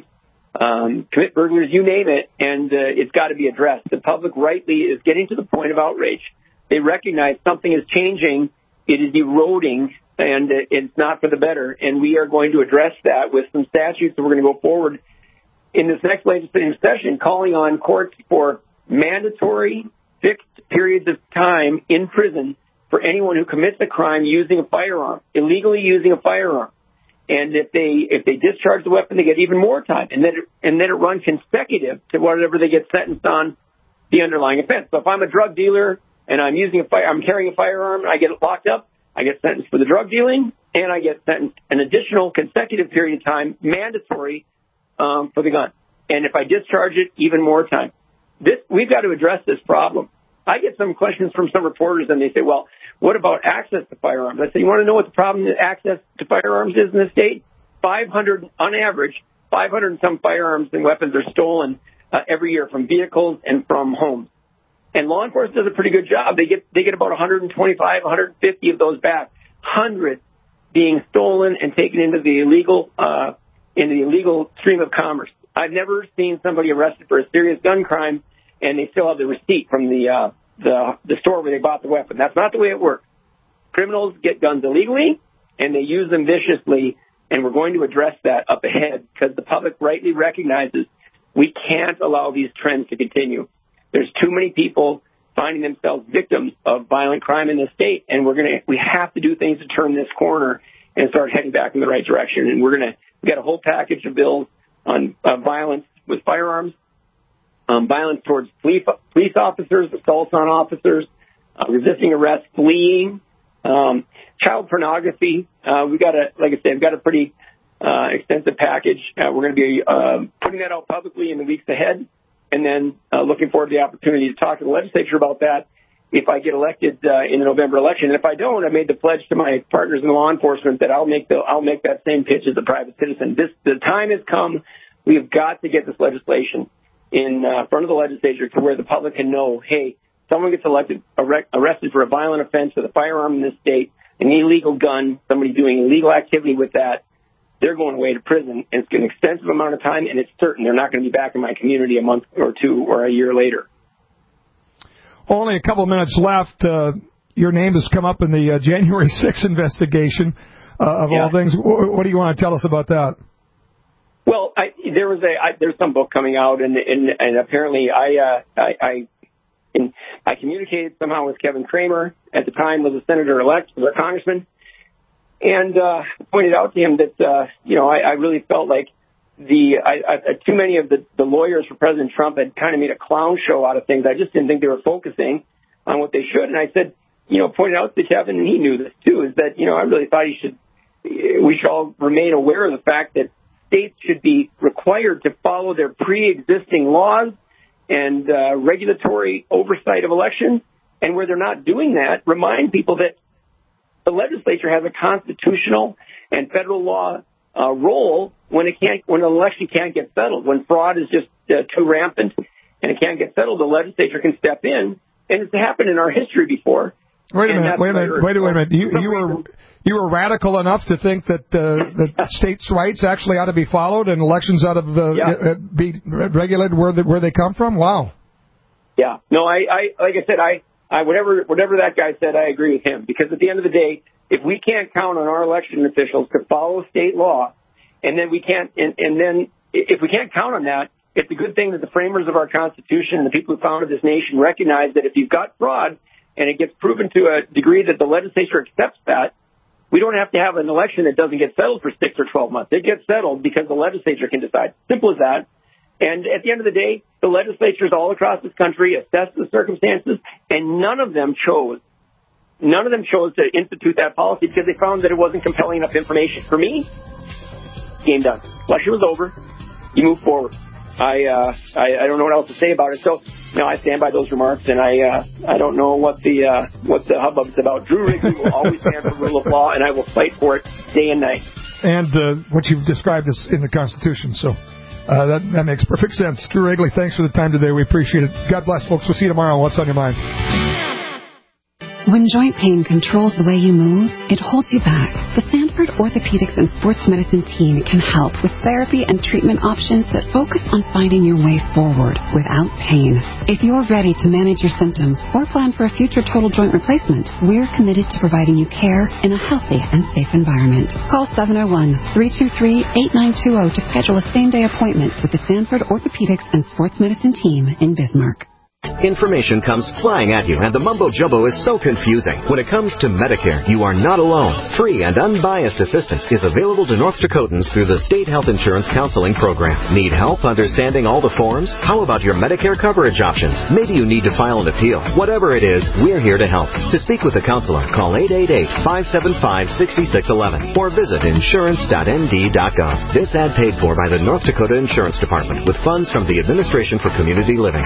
um, commit burglaries, you name it, and uh, it's got to be addressed. The public rightly is getting to the point of outrage. They recognize something is changing, it is eroding, and it's not for the better, and we are going to address that with some statutes that we're going to go forward in this next legislative session, calling on courts for mandatory fixed periods of time in prison for anyone who commits a crime using a firearm, illegally using a firearm. And if they if they discharge the weapon, they get even more time, and then it, and then it runs consecutive to whatever they get sentenced on the underlying offense. So if I'm a drug dealer and I'm using a fire, I'm carrying a firearm, and I get locked up, I get sentenced for the drug dealing, and I get sentenced an additional consecutive period of time, mandatory um, for the gun. And if I discharge it, even more time. This, we've got to address this problem. I get some questions from some reporters, and they say, well, what about access to firearms? I say, you want to know what the problem with access to firearms is in the state? five hundred, on average, five hundred and some firearms and weapons are stolen uh, every year from vehicles and from homes. And law enforcement does a pretty good job. They get they get about one hundred twenty-five, one hundred fifty of those back. Hundreds being stolen and taken into the illegal uh, into the illegal stream of commerce. I've never seen somebody arrested for a serious gun crime and they still have the receipt from the uh, the the store where they bought the weapon. That's not the way it works. Criminals get guns illegally and they use them viciously, and we're going to address that up ahead because the public rightly recognizes we can't allow these trends to continue. There's too many people finding themselves victims of violent crime in the state, and we're gonna we have to do things to turn this corner and start heading back in the right direction. And we're gonna we got a whole package of bills on uh, violence with firearms, um, violence towards police, police officers, assaults on officers, uh, resisting arrest, fleeing, um, child pornography. Uh, we got a, like I said, we've got a pretty uh, extensive package. Uh, we're going to be uh, putting that out publicly in the weeks ahead, and then uh, looking forward to the opportunity to talk to the legislature about that if I get elected uh, in the November election. And if I don't, I made the pledge to my partners in law enforcement that I'll make the I'll make that same pitch as a private citizen. This the time has come. We have got to get this legislation in uh, front of the legislature to where the public can know, hey, someone gets elected arrested for a violent offense with a firearm in this state, an illegal gun, somebody doing illegal activity with that, they're going away to prison. And it's an extensive amount of time, and it's certain they're not going to be back in my community a month or two or a year later. Only a couple of minutes left. Uh, your name has come up in the uh, January sixth investigation uh, of yeah. all things. What do you want to tell us about that? Well, I, there was a I, there's some book coming out, and and, and apparently I uh, I I, in, I communicated somehow with Kevin Cramer, at the time was a senator elect, was a congressman, and uh, pointed out to him that uh, you know I, I really felt like the I, I, too many of the, the lawyers for President Trump had kind of made a clown show out of things. I just didn't think they were focusing on what they should. And I said, you know, pointed out to Kevin, and he knew this too, is that, you know, I really thought he should, we should all remain aware of the fact that states should be required to follow their pre-existing laws and uh, regulatory oversight of elections. And where they're not doing that, remind people that the legislature has a constitutional and federal law uh, role when it can't, when an election can't get settled, when fraud is just uh, too rampant and it can't get settled, the legislature can step in, and it's happened in our history before. Wait a minute, wait a minute, wait a minute. You, you were you were radical enough to think that uh, that states' rights actually ought to be followed and elections ought to uh, yeah. be regulated where they, where they come from. Wow. Yeah. No, I, I like I said, I, I whatever whatever that guy said, I agree with him, because at the end of the day, if we can't count on our election officials to follow state law, and then we can't, and, and then if we can't count on that, it's a good thing that the framers of our Constitution and the people who founded this nation recognize that if you've got fraud and it gets proven to a degree that the legislature accepts that, We don't have to have an election that doesn't get settled for six or twelve months. It gets settled because the legislature can decide. Simple as that. And at the end of the day, the legislatures all across this country assess the circumstances, and none of them chose, none of them chose to institute that policy because they found that it wasn't compelling enough information. For me, game done. Election was over. You move forward. I, uh, I I don't know what else to say about it. So, you know, I stand by those remarks, and I uh, I don't know what the uh, what the hubbub's about. Drew Wrigley will always stand for rule of law, and I will fight for it day and night. And uh, what you've described is in the Constitution, so uh, that that makes perfect sense. Drew Wrigley, thanks for the time today. We appreciate it. God bless, folks. We'll see you tomorrow on What's on Your Mind. When joint pain controls the way you move, it holds you back. The Sanford Orthopedics and Sports Medicine team can help with therapy and treatment options that focus on finding your way forward without pain. If you're ready to manage your symptoms or plan for a future total joint replacement, we're committed to providing you care in a healthy and safe environment. Call seven oh one, three two three, eight nine two zero to schedule a same-day appointment with the Sanford Orthopedics and Sports Medicine team in Bismarck. Information comes flying at you, and the mumbo-jumbo is so confusing. When it comes to Medicare, you are not alone. Free and unbiased assistance is available to North Dakotans through the State Health Insurance Counseling Program. Need help understanding all the forms? How about your Medicare coverage options? Maybe you need to file an appeal. Whatever it is, we're here to help. To speak with a counselor, call eight eight eight, five seven five, six six one one or visit insurance dot n d dot gov. This ad paid for by the North Dakota Insurance Department with funds from the Administration for Community Living.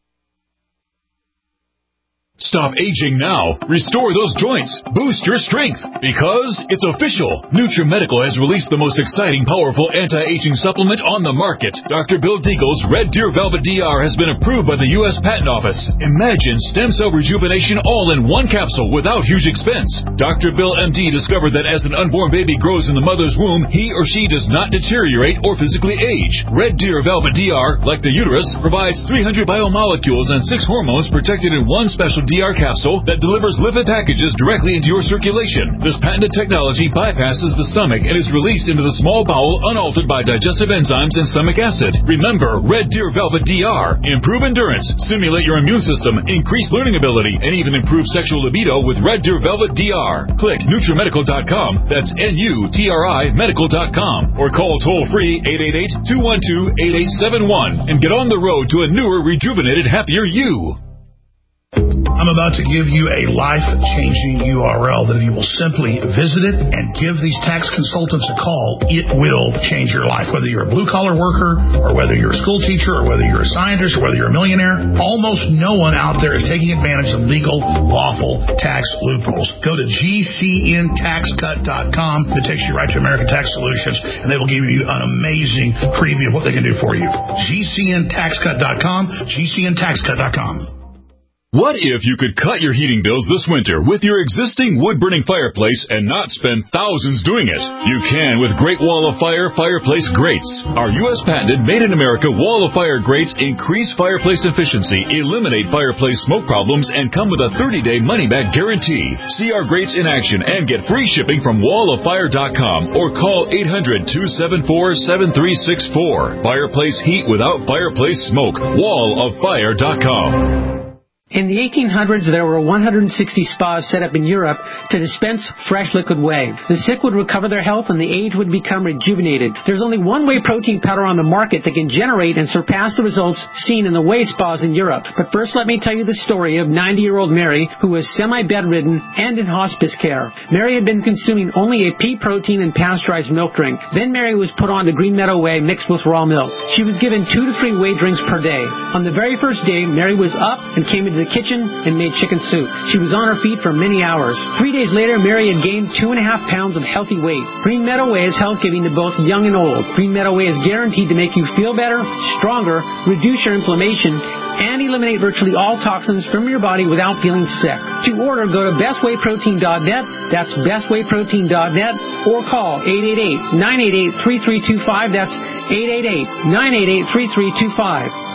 Stop aging now. Restore those joints. Boost your strength. Because it's official. NutriMedical has released the most exciting, powerful anti-aging supplement on the market. Doctor Bill Deagle's Red Deer Velvet D R has been approved by the U S Patent Office. Imagine stem cell rejuvenation all in one capsule without huge expense. Doctor Bill M D discovered that as an unborn baby grows in the mother's womb, he or she does not deteriorate or physically age. Red Deer Velvet D R, like the uterus, provides three hundred biomolecules and six hormones protected in one special D R capsule that delivers lipid packages directly into your circulation. This patented technology bypasses the stomach and is released into the small bowel unaltered by digestive enzymes and stomach acid. Remember, Red Deer Velvet D R. Improve endurance, stimulate your immune system, increase learning ability, and even improve sexual libido with Red Deer Velvet D R. Click NutriMedical dot com. That's N U T R I medical dot com. Or call toll-free eight eight eight, two one two, eight eight seven one and get on the road to a newer, rejuvenated, happier you. I'm about to give you a life-changing U R L that if you will simply visit it and give these tax consultants a call, it will change your life. Whether you're a blue-collar worker or whether you're a school teacher or whether you're a scientist or whether you're a millionaire, almost no one out there is taking advantage of legal, lawful tax loopholes. Go to G C N tax cut dot com. It takes you right to American Tax Solutions, and they will give you an amazing preview of what they can do for you. G C N tax cut dot com, G C N tax cut dot com. What if you could cut your heating bills this winter with your existing wood-burning fireplace and not spend thousands doing it? You can with Great Wall of Fire Fireplace Grates. Our U S patented made-in-America Wall of Fire grates increase fireplace efficiency, eliminate fireplace smoke problems, and come with a thirty-day money-back guarantee. See our grates in action and get free shipping from wall of fire dot com or call eight hundred, two seven four, seven three six four. Fireplace heat without fireplace smoke. wall of fire dot com. In the eighteen hundreds, there were one hundred sixty spas set up in Europe to dispense fresh liquid whey. The sick would recover their health and the aged would become rejuvenated. There's only one whey protein powder on the market that can generate and surpass the results seen in the whey spas in Europe. But first, let me tell you the story of ninety-year-old Mary, who was semi-bedridden and in hospice care. Mary had been consuming only a pea protein and pasteurized milk drink. Then Mary was put on to Green Meadow Whey mixed with raw milk. She was given two to three whey drinks per day. On the very first day, Mary was up and came into the kitchen and made chicken soup. She was on her feet for many hours. Three days later, Mary had gained two and a half pounds of healthy weight. Green Meadow Whey is health-giving to both young and old. Green Meadow Whey is guaranteed to make you feel better, stronger, reduce your inflammation, and eliminate virtually all toxins from your body without feeling sick. To order, go to best whey protein dot net. That's best whey protein dot net or call eight eight eight, nine eight eight, three three two five. That's eight eight eight, nine eight eight, three three two five.